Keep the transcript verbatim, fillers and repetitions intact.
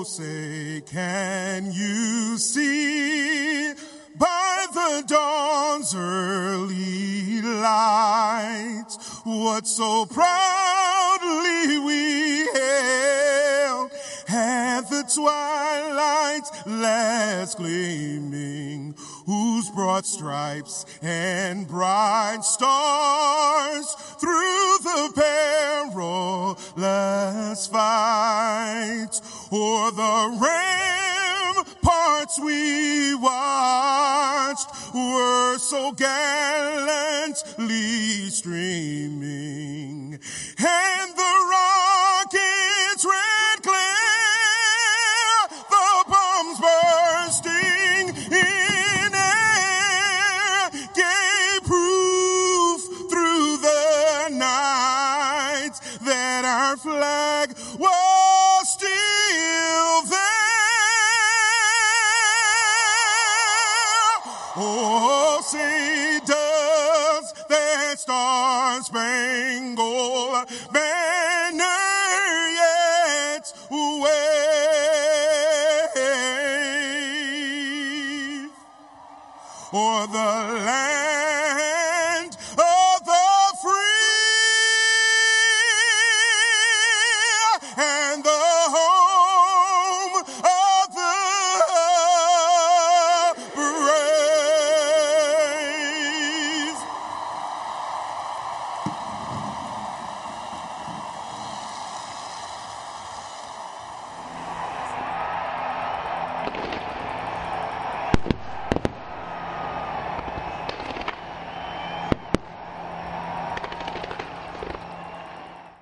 say, can you see by the dawn's early light what so proudly we hailed at the twilight's last gleaming, whose broad stripes and bright stars through the perilous fight o'er the ramparts we watched were so gallantly streaming, and the rockets red glare, the bombs bursting in air, gave proof through the night that our flag was still there. Oh, say does that star-spangled banner yet wave o'er the land